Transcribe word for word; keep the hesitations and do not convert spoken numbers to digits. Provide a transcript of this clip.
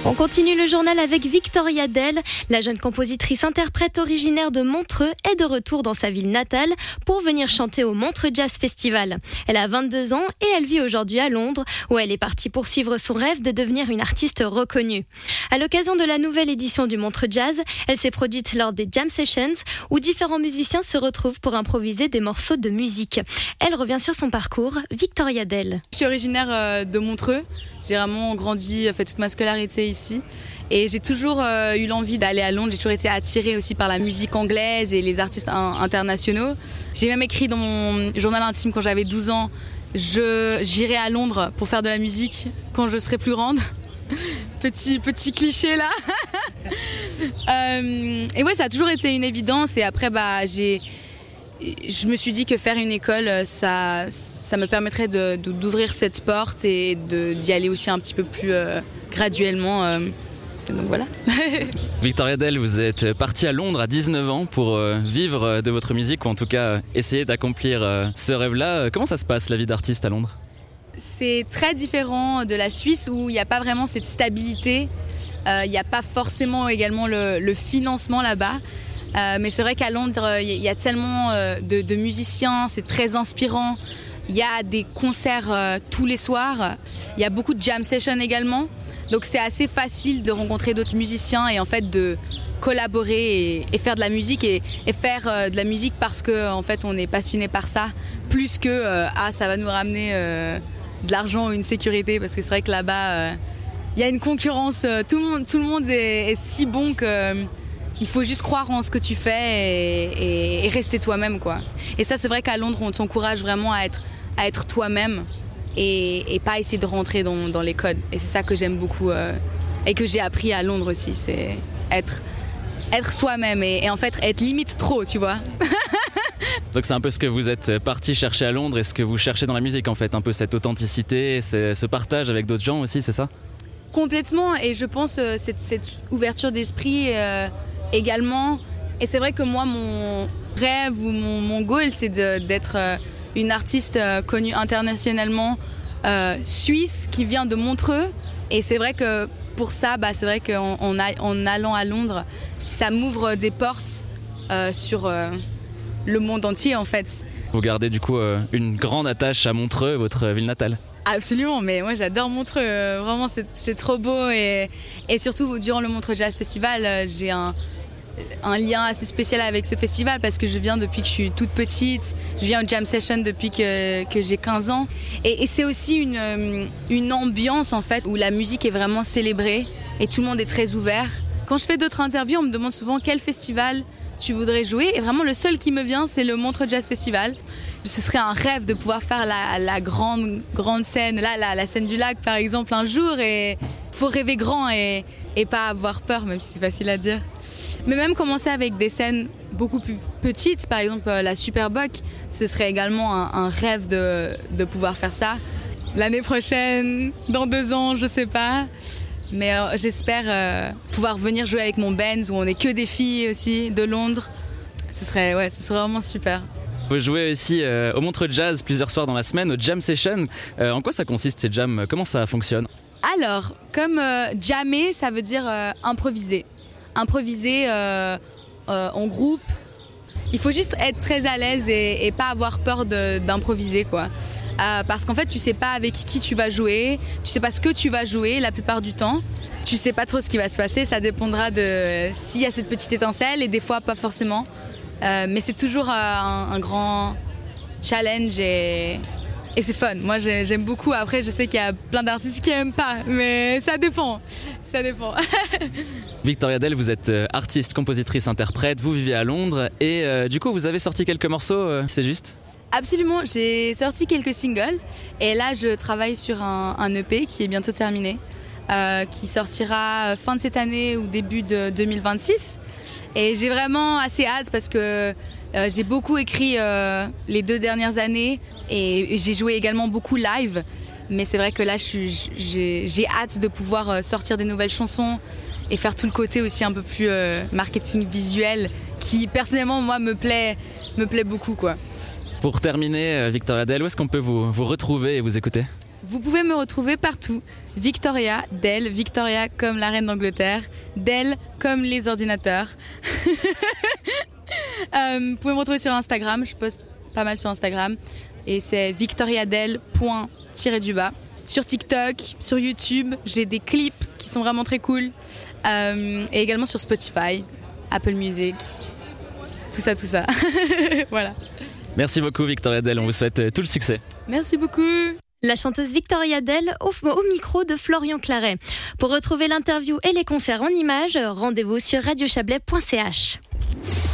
On continue le journal avec Victoria Dell. La jeune compositrice-interprète originaire de Montreux est de retour dans sa ville natale pour venir chanter au Montreux Jazz Festival. Elle a vingt-deux ans et elle vit aujourd'hui à Londres où elle est partie poursuivre son rêve de devenir une artiste reconnue. À l'occasion de la nouvelle édition du Montreux Jazz, elle s'est produite lors des Jam Sessions où différents musiciens se retrouvent pour improviser des morceaux de musique. Elle revient sur son parcours. Victoria Dell. Je suis originaire de Montreux. J'ai vraiment grandi, fait toute ma scolarité ici. Et j'ai toujours euh, eu l'envie d'aller à Londres. J'ai toujours été attirée aussi par la musique anglaise et les artistes in- internationaux. J'ai même écrit dans mon journal intime quand j'avais douze ans, je, j'irai à Londres pour faire de la musique quand je serai plus grande. petit, petit cliché là. euh, et ouais, ça a toujours été une évidence. Et après, bah, j'ai... je me suis dit que faire une école, ça, ça me permettrait de, de, d'ouvrir cette porte et de, d'y aller aussi un petit peu plus euh, graduellement. Euh, donc voilà. Victoria Dell, vous êtes partie à Londres à dix-neuf ans pour euh, vivre de votre musique, ou en tout cas euh, essayer d'accomplir euh, ce rêve-là. Comment ça se passe, la vie d'artiste à Londres ? C'est très différent de la Suisse où il n'y a pas vraiment cette stabilité. Euh, il n'y a pas forcément également le, le financement là-bas. Euh, mais c'est vrai qu'à Londres, il y a tellement euh, de, de musiciens, c'est très inspirant. Il y a des concerts euh, tous les soirs. Il y a beaucoup de jam sessions également. Donc c'est assez facile de rencontrer d'autres musiciens et en fait de collaborer et, et faire de la musique et, et faire euh, de la musique parce qu'en en fait on est passionné par ça, plus que euh, ah ça va nous ramener euh, de l'argent ou une sécurité, parce que c'est vrai que là-bas euh, il y a une concurrence. Euh, tout le monde, tout le monde est, est si bon que euh, il faut juste croire en ce que tu fais et, et, et rester toi-même, quoi. Et ça, c'est vrai qu'à Londres, on t'encourage vraiment à être, à être toi-même et, et pas essayer de rentrer dans, dans les codes. Et c'est ça que j'aime beaucoup euh, et que j'ai appris à Londres aussi, c'est être, être soi-même et, et en fait être limite trop, tu vois. Donc c'est un peu ce que vous êtes parti chercher à Londres et ce que vous cherchez dans la musique, en fait, un peu cette authenticité, ce partage avec d'autres gens aussi, c'est ça ? Complètement, et je pense euh, cette, cette ouverture d'esprit euh, également. Et c'est vrai que moi, mon rêve ou mon, mon goal, c'est de, d'être euh, une artiste euh, connue internationalement, euh, suisse, qui vient de Montreux. Et c'est vrai que pour ça, bah, c'est vrai qu'en en, en allant à Londres, ça m'ouvre des portes euh, sur euh, le monde entier, en fait. Vous gardez du coup euh, une grande attache à Montreux, votre ville natale ? Absolument, mais moi j'adore Montreux, euh, vraiment c'est, c'est trop beau et, et surtout durant le Montreux Jazz Festival, euh, j'ai un, un lien assez spécial avec ce festival parce que je viens depuis que je suis toute petite, je viens au Jam Session depuis que, que j'ai quinze ans et, et c'est aussi une, une ambiance en fait où la musique est vraiment célébrée et tout le monde est très ouvert. Quand je fais d'autres interviews, on me demande souvent quel festival tu voudrais jouer et vraiment le seul qui me vient c'est le Montreux Jazz Festival. Ce serait un rêve de pouvoir faire la, la grande, grande scène, là, la, la scène du lac par exemple un jour, et faut rêver grand et, et pas avoir peur, même si c'est facile à dire. Mais même commencer avec des scènes beaucoup plus petites, par exemple la Superboc, ce serait également un, un rêve de, de pouvoir faire ça. L'année prochaine, dans deux ans, je sais pas. Mais euh, j'espère euh, pouvoir venir jouer avec mon Benz où on est que des filles aussi de Londres. Ce serait, ouais, ce serait vraiment super. Vous jouez aussi euh, au Montreux Jazz plusieurs soirs dans la semaine, au Jam Session. Euh, en quoi ça consiste ces jams ? Comment ça fonctionne ? Alors, comme euh, jammer, ça veut dire euh, improviser. Improviser euh, euh, en groupe. Il faut juste être très à l'aise et, et pas avoir peur de, d'improviser, quoi. Euh, parce qu'en fait, tu sais pas avec qui tu vas jouer, tu sais pas ce que tu vas jouer la plupart du temps. Tu sais pas trop ce qui va se passer, ça dépendra de s'il y a cette petite étincelle et des fois pas forcément. Euh, mais c'est toujours euh, un, un grand challenge et, et c'est fun. Moi j'ai, j'aime beaucoup. Après je sais qu'il y a plein d'artistes qui aiment pas, mais ça dépend. Ça dépend. Victoria Dell, vous êtes artiste, compositrice, interprète, vous vivez à Londres et euh, du coup vous avez sorti quelques morceaux, euh, c'est juste ? Absolument, j'ai sorti quelques singles et là je travaille sur un, un E P qui est bientôt terminé, euh, qui sortira fin de cette année ou début de deux mille vingt-six. Et j'ai vraiment assez hâte parce que euh, j'ai beaucoup écrit euh, les deux dernières années et, et j'ai joué également beaucoup live. Mais c'est vrai que là, je suis, j'ai, j'ai hâte de pouvoir sortir des nouvelles chansons et faire tout le côté aussi un peu plus euh, marketing visuel qui, personnellement, moi, me plaît, me plaît beaucoup, quoi. Pour terminer, Victoria Dell, où est-ce qu'on peut vous, vous retrouver et vous écouter ? Vous pouvez me retrouver partout. Victoria Del, Victoria comme la reine d'Angleterre, Del comme les ordinateurs. euh, vous pouvez me retrouver sur Instagram, je poste pas mal sur Instagram. Et c'est victoriadel point tiret du bas. Sur TikTok, sur YouTube, j'ai des clips qui sont vraiment très cool. Euh, et également sur Spotify, Apple Music, tout ça, tout ça. Voilà. Merci beaucoup Victoria Del, on vous souhaite tout le succès. Merci beaucoup. La chanteuse Victoria Del au, au micro de Florian Claret. Pour retrouver l'interview et les concerts en images, rendez-vous sur radio chablais point c h.